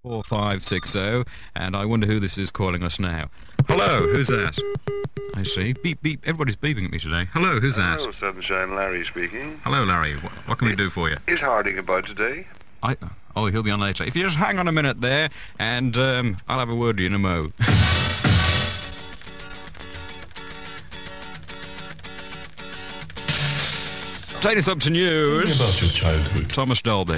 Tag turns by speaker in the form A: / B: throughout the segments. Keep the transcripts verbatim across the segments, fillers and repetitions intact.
A: four five six zero, and I wonder who this is calling us now. Hello, who's that? I see. Beep, beep. Everybody's beeping at me today. Hello, who's that?
B: Hello, Sunshine. Larry speaking.
A: Hello, Larry. What, what can we do for you?
B: Is Harding about today?
A: I... Oh, he'll be on later. If you just hang on a minute there, and um, I'll have a word to you in a mo. Take us up to news.
C: Tell me about your childhood.
A: Thomas Dolby.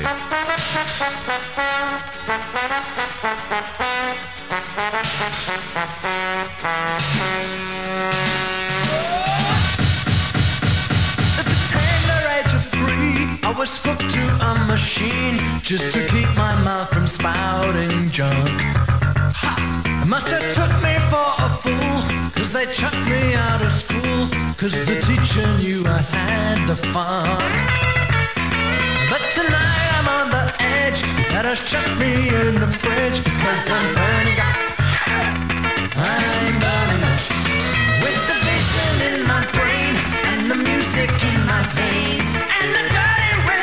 D: I was hooked to a machine just to keep my mouth from spouting junk. Ha! Must have took me for a fool, cause they chucked me out of school, cause the teacher knew I had the fun. But tonight I'm on the edge, that has shut me in the fridge, because I'm burning up. I'm burning up. With the vision in my brain, and the music in my veins, and the dirty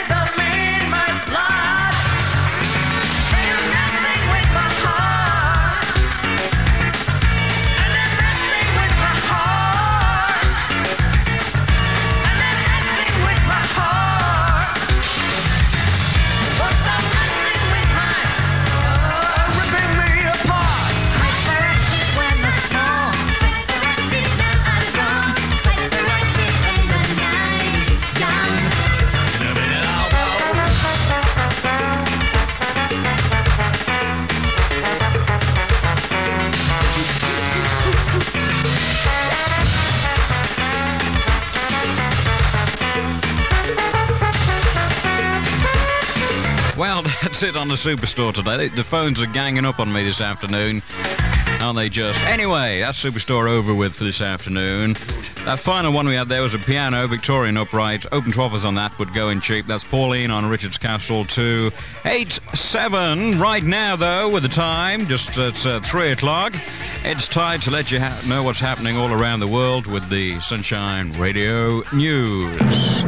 A: Well, that's it on the Superstore today. The phones are ganging up on me this afternoon, aren't they just? Anyway, that's Superstore over with for this afternoon. That final one we had there was a piano, Victorian upright. Open to offers on that would go in cheap. That's Pauline on Richard's Castle two eight seven. Right now, though, with the time, just at uh, three o'clock, it's time to let you ha- know what's happening all around the world with the Sunshine Radio News.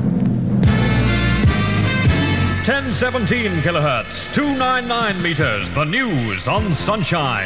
E: ten seventeen kilohertz, two ninety-nine meters, the news on Sunshine.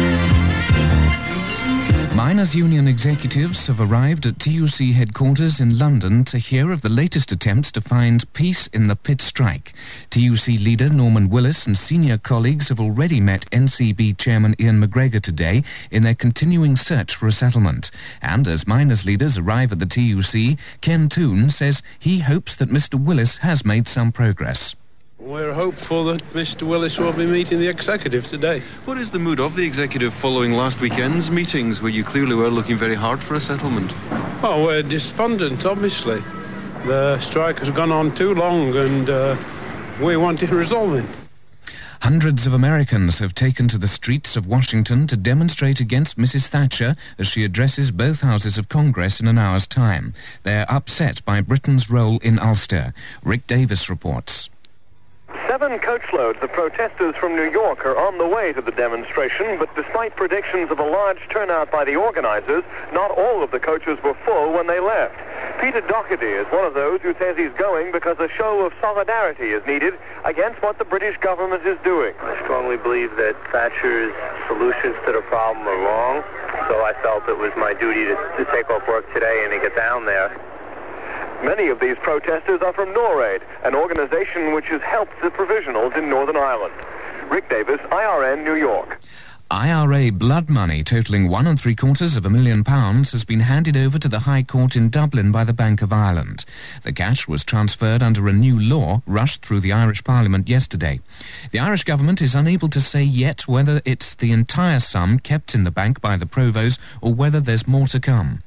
F: Miners' union executives have arrived at T U C headquarters in London to hear of the latest attempts to find peace in the pit strike. T U C leader Norman Willis and senior colleagues have already met N C B chairman Ian McGregor today in their continuing search for a settlement. And as miners' leaders arrive at the T U C, Ken Toon says he hopes that Mister Willis has made some progress.
G: We're hopeful that Mister Willis will be meeting the executive today.
H: What is the mood of the executive following last weekend's meetings, where you clearly were looking very hard for a settlement?
G: Oh, we're despondent, obviously. The strike has gone on too long, and uh, we want it resolving.
F: Hundreds of Americans have taken to the streets of Washington to demonstrate against Missus Thatcher as she addresses both houses of Congress in an hour's time. They're upset by Britain's role in Ulster. Rick Davis reports.
I: Seven coachloads of protesters from New York are on the way to the demonstration, but despite predictions of a large turnout by the organizers, not all of the coaches were full when they left. Peter Doherty is one of those who says he's going because a show of solidarity is needed against what the British government is doing.
J: I strongly believe that Thatcher's solutions to the problem are wrong, so I felt it was my duty to, to take off work today and to get down there.
I: Many of these protesters are from NORAID, an organization which has helped the provisionals in Northern Ireland. Rick Davis, I R N, New York.
F: I R A blood money totalling one and three quarters of a million pounds has been handed over to the High Court in Dublin by the Bank of Ireland. The cash was transferred under a new law rushed through the Irish Parliament yesterday. The Irish government is unable to say yet whether it's the entire sum kept in the bank by the Provost or whether there's more to come.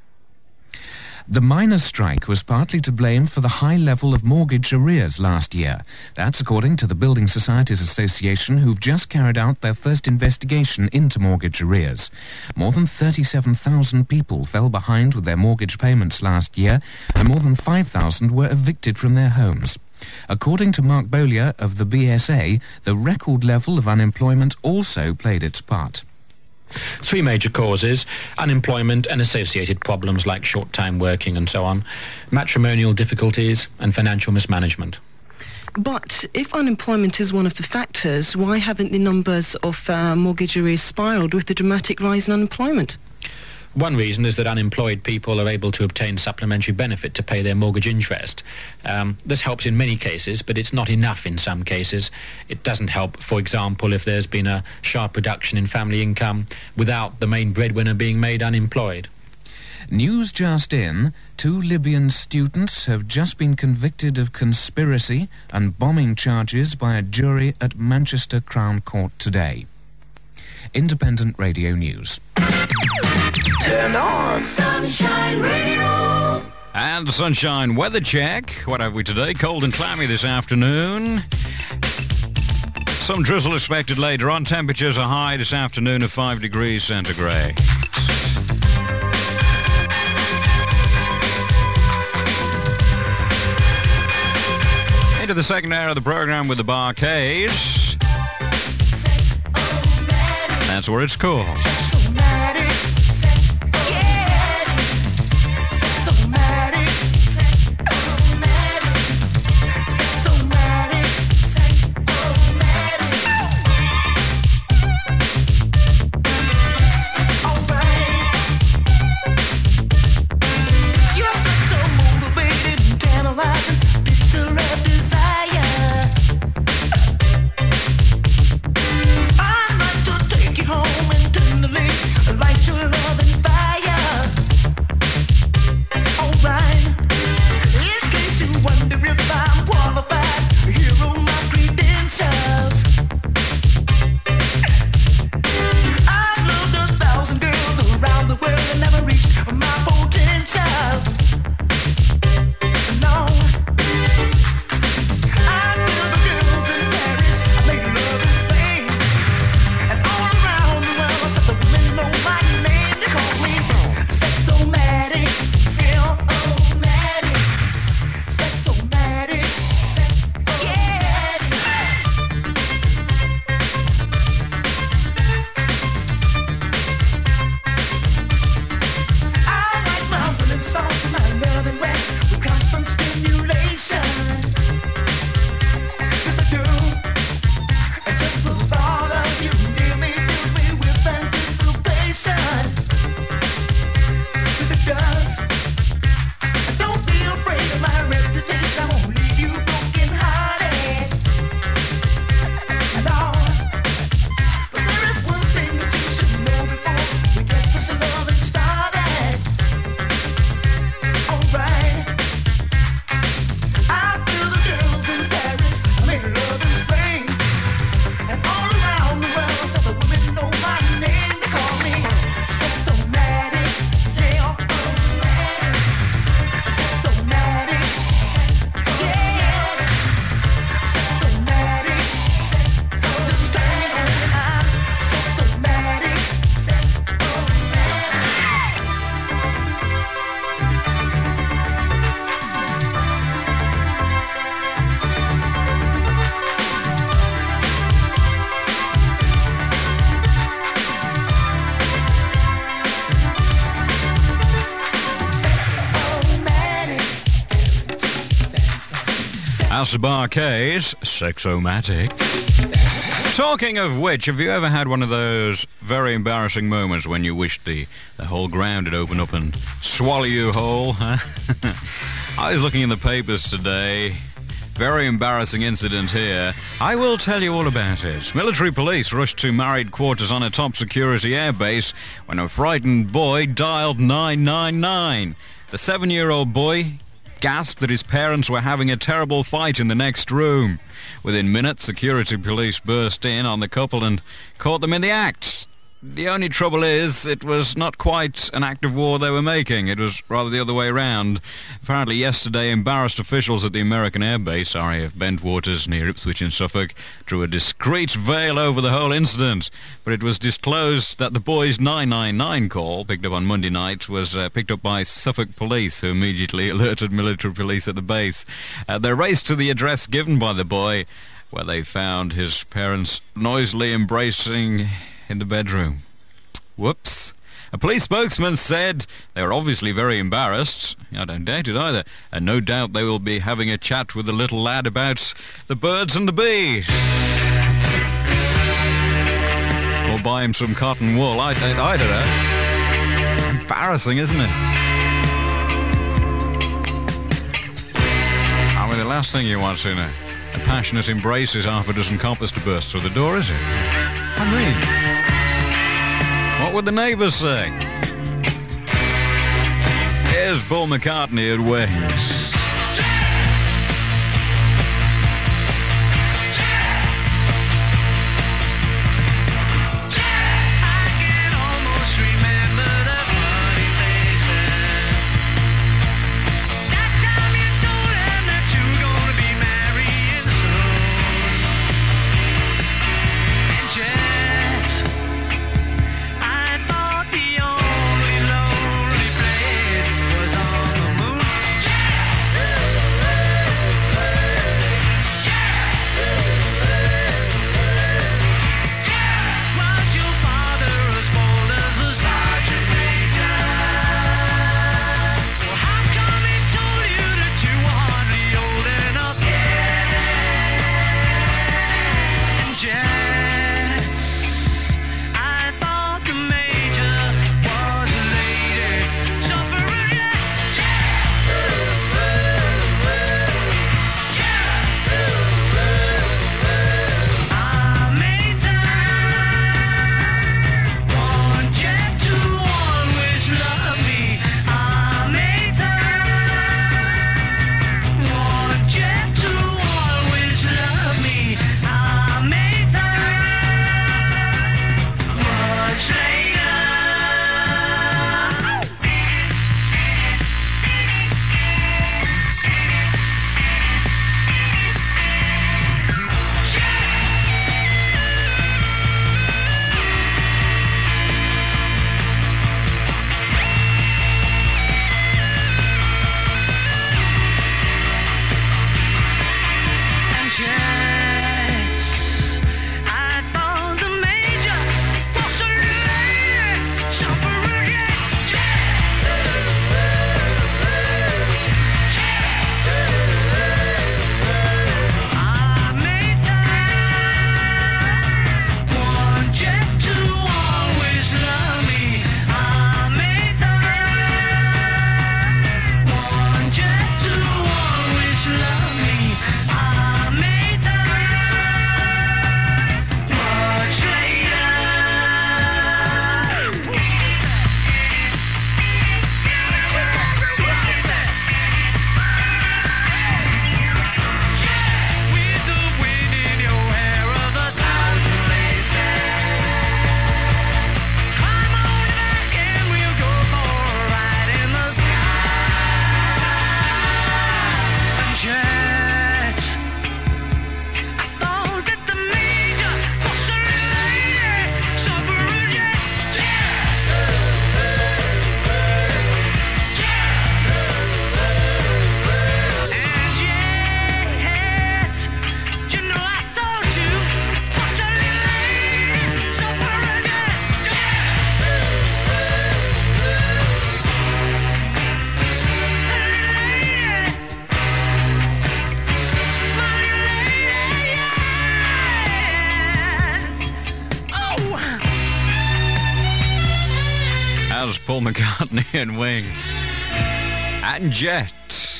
F: The miners' strike was partly to blame for the high level of mortgage arrears last year. That's according to the Building Societies Association, who've just carried out their first investigation into mortgage arrears. More than thirty-seven thousand people fell behind with their mortgage payments last year, and more than five thousand were evicted from their homes. According to Mark Bowyer of the B S A, the record level of unemployment also played its part.
K: Three major causes: unemployment and associated problems like short-time working and so on, matrimonial difficulties and financial mismanagement.
C: But if unemployment is one of the factors, why haven't the numbers of uh, mortgage arrears spiralled with the dramatic rise in unemployment?
K: One reason is that unemployed people are able to obtain supplementary benefit to pay their mortgage interest. Um, this helps in many cases, but it's not enough in some cases. It doesn't help, for example, if there's been a sharp reduction in family income without the main breadwinner being made unemployed.
F: News just in, two Libyan students have just been convicted of conspiracy and bombing charges by a jury at Manchester Crown Court today. Independent Radio News.
D: Turn on Sunshine Radio.
A: And the Sunshine weather check. What have we today? Cold and clammy this afternoon. Some drizzle expected later on. Temperatures are high this afternoon of five degrees centigrade. Into the second hour of the program with the Barcades. That's where it's called. House of Barcades, Sexomatic. Talking of which, have you ever had one of those very embarrassing moments when you wished the, the whole ground had opened up and swallow you whole? Huh? I was looking in the papers today. Very embarrassing incident here. I will tell you all about it. Military police rushed to married quarters on a top security airbase when a frightened boy dialed nine nine nine. The seven-year-old boy gasped that his parents were having a terrible fight in the next room. Within minutes, security police burst in on the couple and caught them in the act. The only trouble is, it was not quite an act of war they were making. It was rather the other way around. Apparently yesterday, embarrassed officials at the American Air Base, R A F Bentwaters, near Ipswich in Suffolk, drew a discreet veil over the whole incident. But it was disclosed that the boy's nine nine nine call, picked up on Monday night, was uh, picked up by Suffolk police, who immediately alerted military police at the base. Uh, they raced to the address given by the boy, where they found his parents noisily embracing in the bedroom. Whoops. A police spokesman said they were obviously very embarrassed. I don't doubt it either. And no doubt they will be having a chat with the little lad about the birds and the bees. Or buy him some cotton wool. I don't, I don't know. Embarrassing, isn't it? I mean, the last thing you want in a, a passionate embrace is half a dozen coppers to burst through the door, is it? I mean, what would the neighbours say? Here's Paul McCartney at Wings. Paul McCartney and Wings. And Jet.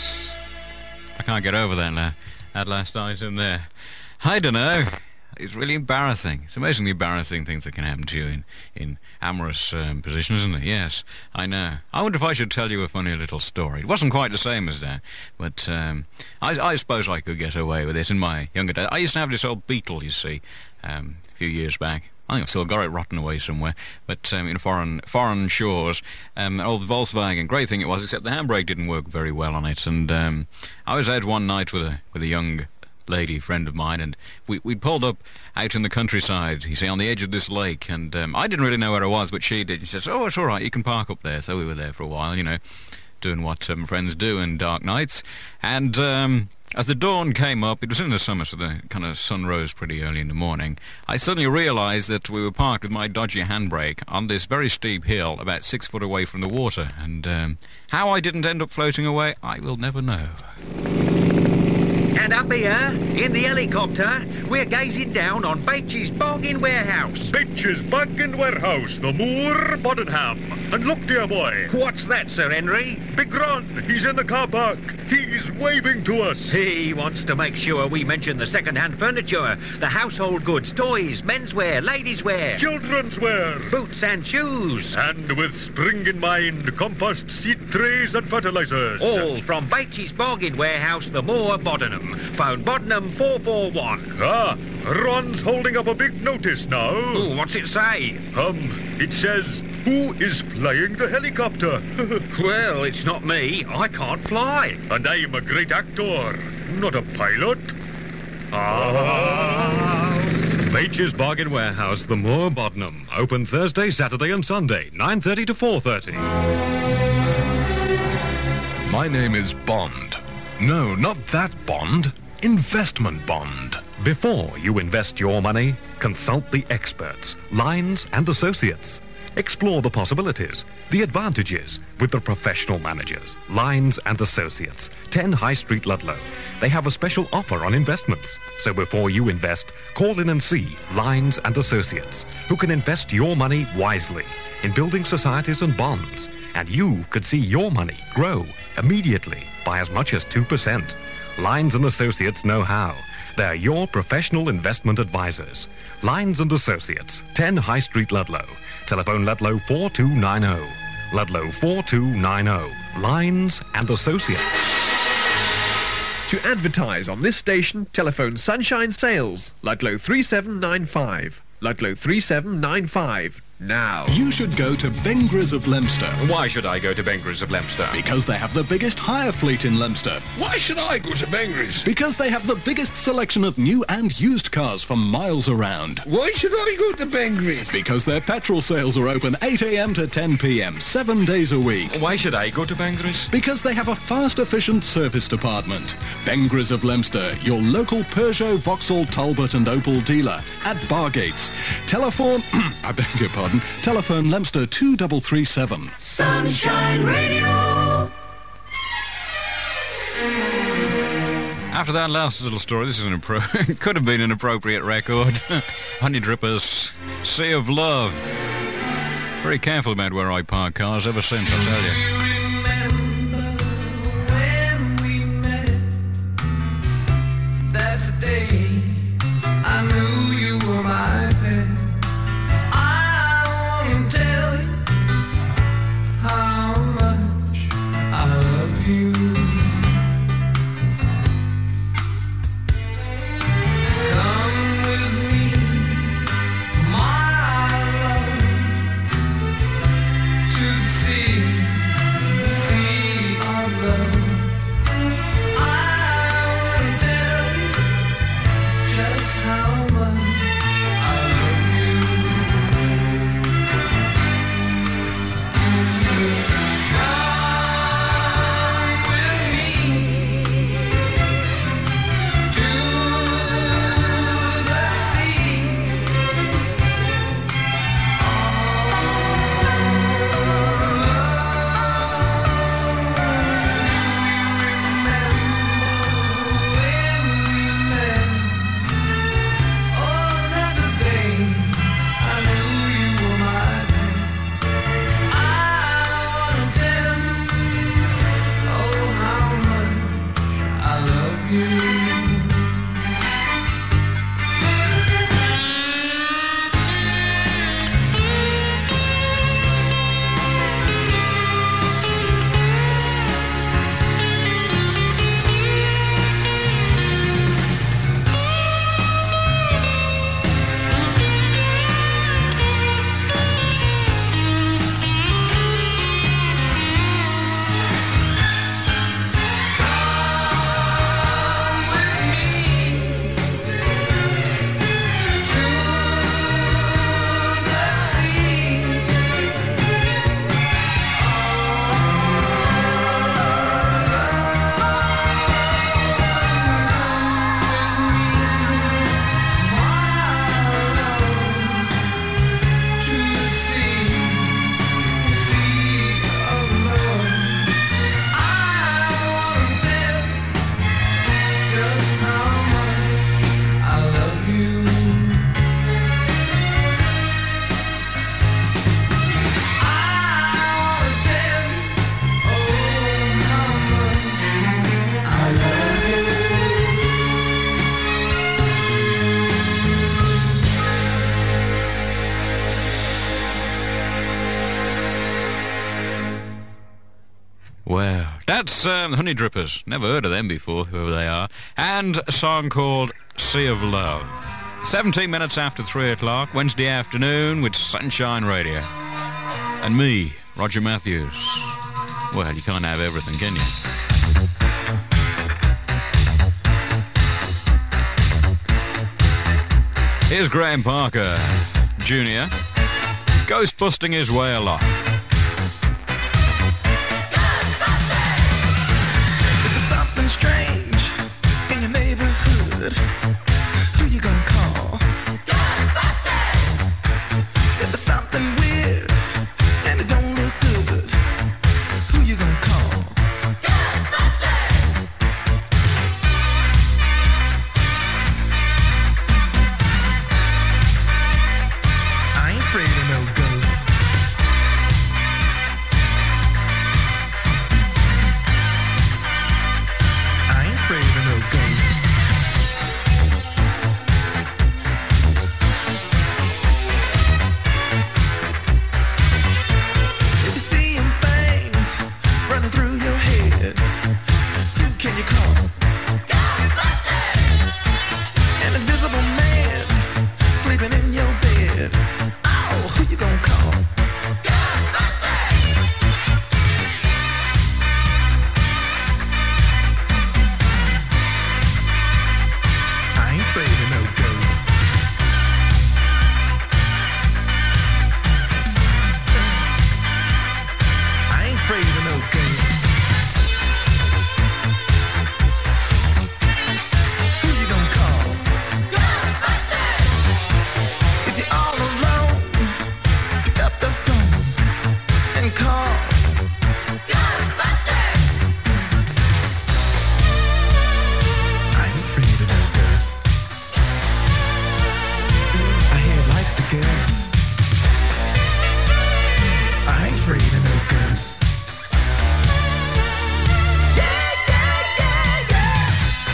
A: I can't get over that now. That last item there. I don't know. It's really embarrassing. It's amazingly embarrassing things that can happen to you in, in amorous um, positions, isn't it? Yes, I know. I wonder if I should tell you a funny little story. It wasn't quite the same as that, but um, I, I suppose I could get away with it in my younger days. I used to have this old Beetle, you see, um, a few years back. I think I've still got it rotten away somewhere, but um, in foreign foreign shores, um, an old Volkswagen, great thing it was, except the handbrake didn't work very well on it. And um, I was out one night with a with a young lady friend of mine, and we we pulled up out in the countryside, you see, on the edge of this lake, and um, I didn't really know where I was, but she did. She says, "Oh, it's all right, you can park up there." So we were there for a while, you know, doing what um, friends do in dark nights, and um, As the dawn came up, it was in the summer, so the kind of sun rose pretty early in the morning, I suddenly realised that we were parked with my dodgy handbrake on this very steep hill about six foot away from the water, and um, how I didn't end up floating away, I will never know.
L: And up here, in the helicopter, we're gazing down on Baitch's Bargain Warehouse.
E: Baitch's Bargain Warehouse, the Moor, Bodenham. And look, dear boy.
L: What's that, Sir Henry?
E: Big Ron, he's in the car park. He's waving to us.
L: He wants to make sure we mention the second-hand furniture, the household goods, toys, menswear, ladieswear,
E: children's wear,
L: boots and shoes.
E: And with spring in mind, compost, seed trays and fertilizers.
L: All from Baitch's Bargain Warehouse, the Moor, Bodenham. Phone Bodenham four four one.
E: Ah, Ron's holding up a big notice now.
L: Ooh, what's it say?
E: Um, it says, who is flying the helicopter?
L: Well, it's not me. I can't fly.
E: And I'm a great actor, not a pilot. Ah. Baitch's Bargain Warehouse, the Moor, Bodenham. Open Thursday, Saturday and Sunday, nine thirty to four thirty.
M: My name is Bond. No, not that Bond. Investment Bond.
E: Before you invest your money, consult the experts, Lines and Associates. Explore the possibilities, the advantages with the professional managers, Lines and Associates, ten High Street, Ludlow. They have a special offer on investments. So before you invest, call in and see Lines and Associates, who can invest your money wisely in building societies and bonds. And you could see your money grow immediately by as much as two percent. Lines and Associates know how. They're your professional investment advisors. Lines and Associates, ten High Street, Ludlow. Telephone Ludlow four two nine zero. Ludlow four two nine zero. Lines and Associates.
N: To advertise on this station, telephone Sunshine Sales, Ludlow three seven nine five. Ludlow three seven nine five. Now.
O: You should go to Bengras of Leominster.
E: Why should I go to Bengras of Leominster?
O: Because they have the biggest hire fleet in Leominster.
M: Why should I go to Bengras?
O: Because they have the biggest selection of new and used cars for miles around.
M: Why should I go to Bengras?
O: Because their petrol sales are open eight a.m. to ten p.m. seven days a week.
E: Why should I go to Bengras?
O: Because they have a fast, efficient service department. Bengras of Leominster, your local Peugeot, Vauxhall, Talbot and Opel dealer at Bargates. Telephone, I beg your pardon, telephone Leominster two three three seven.
D: Sunshine Radio.
A: After that last little story, this is an appro- could have been an appropriate record. Honey Drippers, Sea of Love. Very careful about where I park cars ever since, I tell you. Well, that's um, Honey Drippers. Never heard of them before, whoever they are. And a song called Sea of Love. seventeen minutes after three o'clock, Wednesday afternoon with Sunshine Radio. And me, Roger Matthews. Well, you can't have everything, can you? Here's Graham Parker Junior ghost busting his way along.
D: There's something strange in your neighborhood. Who you gonna call? Ghostbusters! If there's something weird and it don't look good, who you gonna call? Ghostbusters! I ain't afraid of no ghosts. I ain't afraid of no ghosts. If you're seeing things running through your head, who can you call? Ghostbusters! An invisible man sleeping in your bed. Oh, who you gonna call? Ghostbusters! I ain't afraid of no ghosts. I ain't afraid of no ghosts. Who you gonna call? Ghostbusters! If you're all alone, pick up the phone and call Ghostbusters! I ain't afraid of no ghosts. I hear it likes the girls. I ain't afraid of no ghosts. Yeah, yeah, yeah, yeah.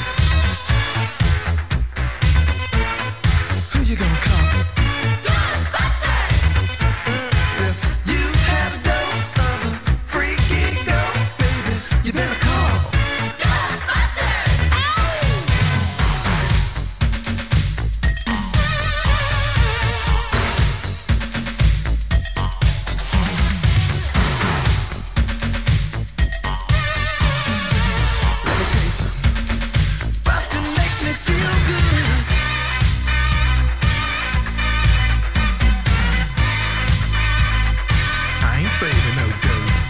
D: Who you gonna call? Ghostbusters! If you had a dose of a freaky ghost, baby, you better call Ghostbusters! Let me tell you something. Bustin' makes me feel good. I ain't afraid of no ghosts.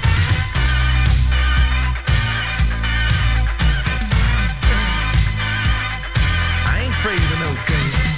D: I ain't afraid of no ghosts.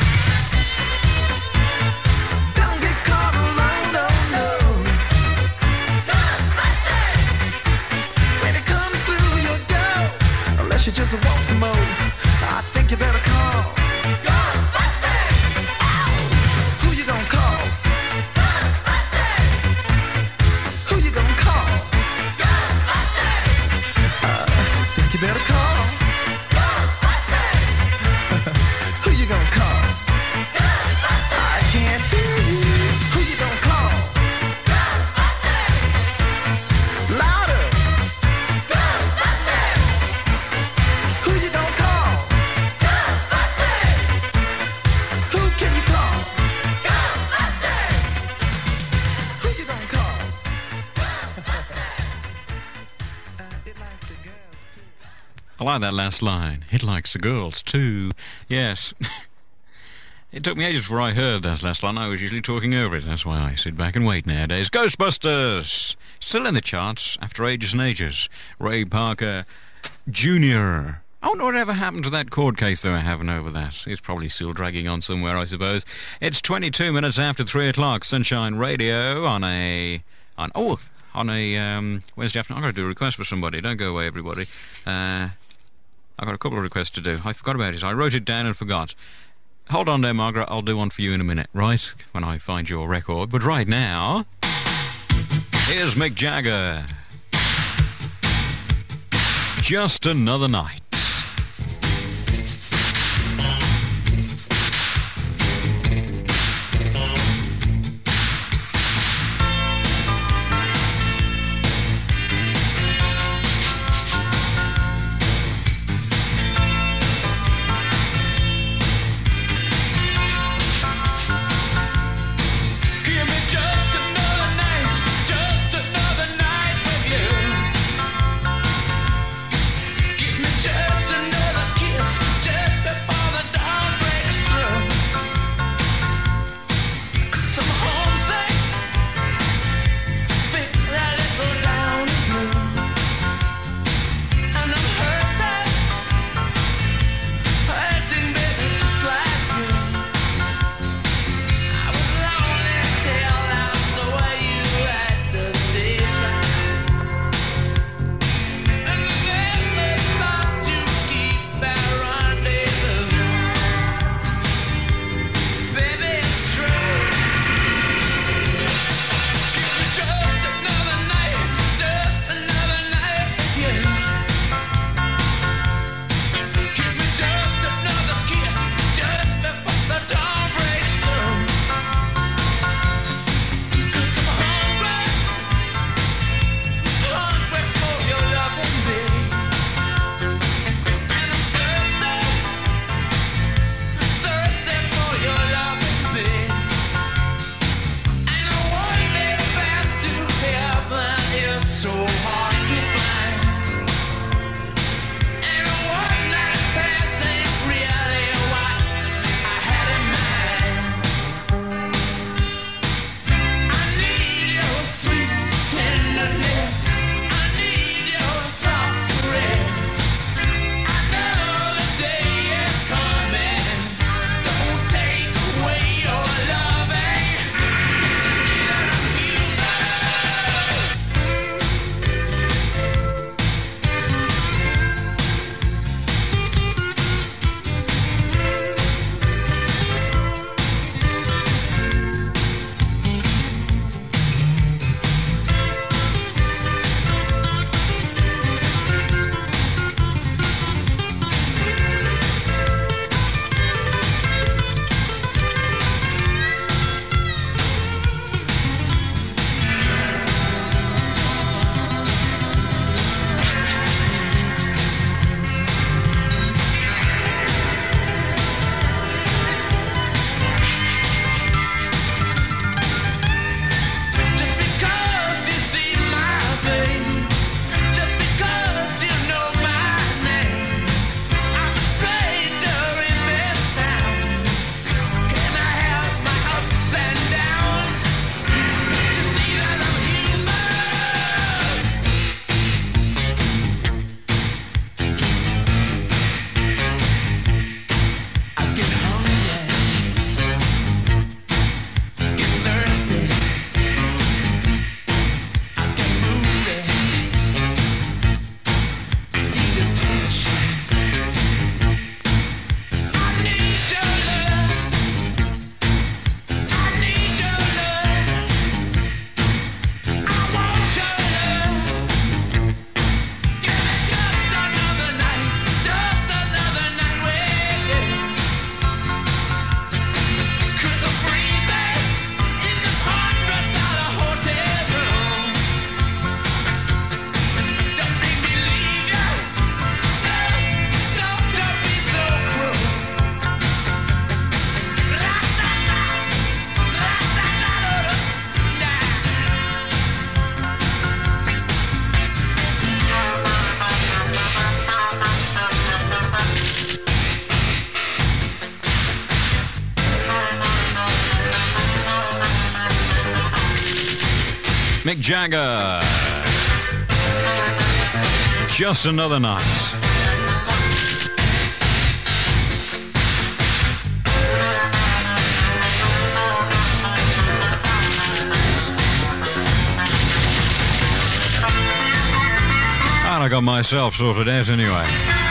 D: Don't get caught alone, no, no. Ghostbusters! When it comes through your door, unless you just want some more, I think you better call Ghostbusters! Ow! Who you gonna call? Ghostbusters! Who you gonna call? Ghostbusters! I think you better call Ghostbusters! Who you gonna call? Ghostbusters! I can't hear you. Who you gonna call? Ghostbusters! Louder! Ghostbusters! Who you gonna call? Ghostbusters! Who can you call? Ghostbusters! Who you gonna call? Ghostbusters! Uh, it likes the girls too.
A: I like that last line. It likes the girls too. Yes. It took me ages before I heard that last line. I was usually talking over it. That's why I sit back and wait nowadays. Ghostbusters! Still in the charts after ages and ages. Ray Parker Junior I wonder whatever happened to that court case they were having over that. It's probably still dragging on somewhere, I suppose. It's twenty-two minutes after three o'clock. Sunshine Radio on a... on Oh, on a um, Wednesday afternoon. I've got to do a request for somebody. Don't go away, everybody. Uh, I've got a couple of requests to do. I forgot about it. I wrote it down and forgot. Hold on there, Margaret. I'll do one for you in a minute, right? When I find your record. But right now, here's Mick Jagger. Just Another Night. Mick Jagger. Just another night. And I got myself sorted out anyway.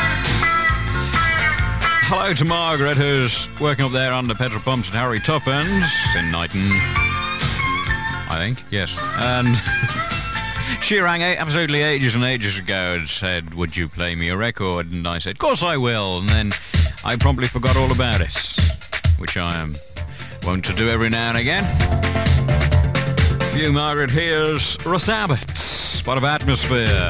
A: Hello to Margaret, who's working up there on the petrol pumps at Harry Tuffins in Knighton. I think, yes. And she rang a- absolutely ages and ages ago and said, would you play me a record? And I said, of course I will. And then I promptly forgot all about it, which I am wont to do every now and again. For you, Margaret, here's Russ Abbott. What of Atmosphere?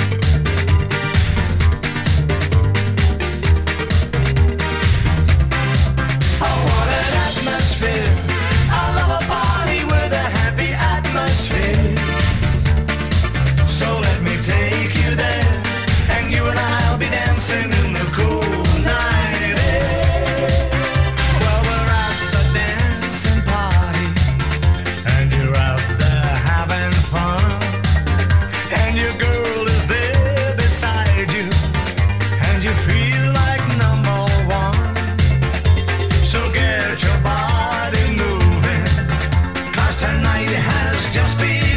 D: I love a party with a happy atmosphere. So let me take you there, and you and I'll be dancing in the cool night air. Well, we're at the dancing party, and you're out there having fun, and your girl is there beside you, and you feel like number one. So get your body tonight has just begun.